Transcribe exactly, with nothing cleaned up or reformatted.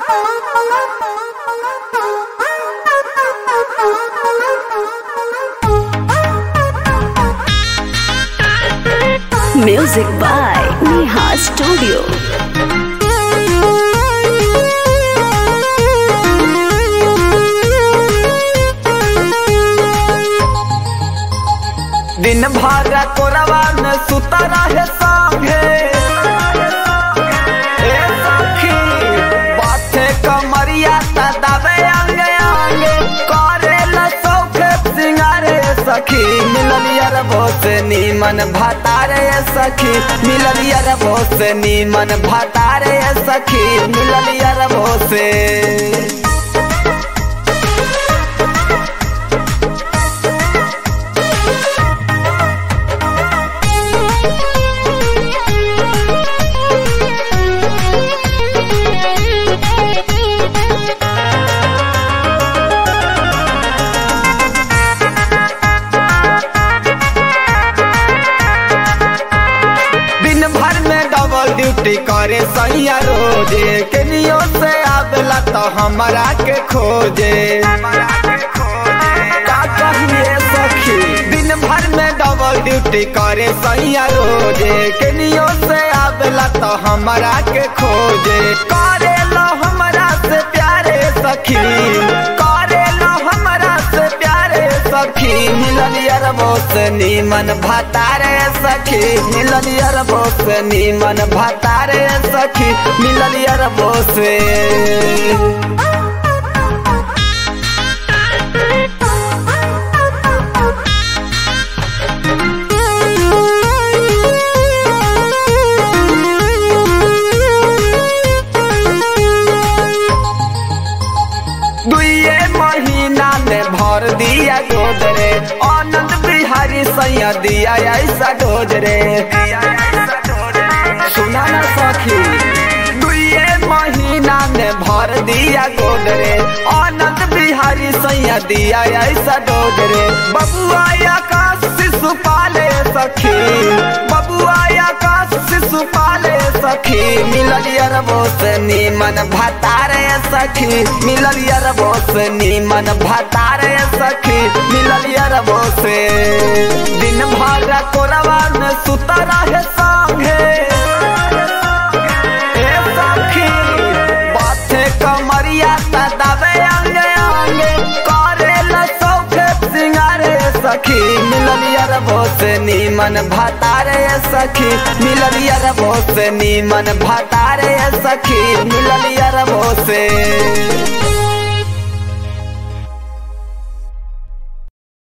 Music by Neha Studio. दिन भर कोरवा में सुता रहे संगे ए सखी बाथे कमरिया तदावे अंगे अंगे करेला सौखे सिंगारे सखी मिललिया रे बहुत नीमन भातारे सखी मिललिया रे बहुत नीमन भातारे सखी मिललिया रे बहुत ड्यूटी करे सैया रोजे केनियो से आवेला तो हमरा के खोजे का कहिए सखी दिन भर में डबल ड्यूटी करे सैया रोजे केनियो से आवेला तो हमरा के खोजे करे लो हमरा से प्यारे सखी करे लो हमरा से प्यारे सखी मिललिया रे बहुत नीमन भातारे सखी मिललिया रे बहुत नीमन भातारे सखी मिललिया रे बहुत दुइये महीना में भर दिया गोद रे आनंद बिहारी सैया दिया ऐसा डोज रे सुना ना सखी दुइये महीना में भर दिया गोद रे आनंद बिहारी सैया दिया ऐसा डोज रे बबुआ आकाश शिशु पाले सखी बबुआ आकाश शिशु पाले सखी मिललिया रे बहुत नीमन भातारे सखी मिललिया रे बहुत नीमन भातारे सखी मिललिया रे बहुत दिन भर कोरवा में सुता रहे संगे ए सखी बाथे कमरिया तदावे अंगे अंगे करेला सौखे सिंगारे सखी मिललिया रे बहुत नीमन भातारे सखी मिललिया रे बहुत नीमन भातारे सखी मिललिया रे बहुत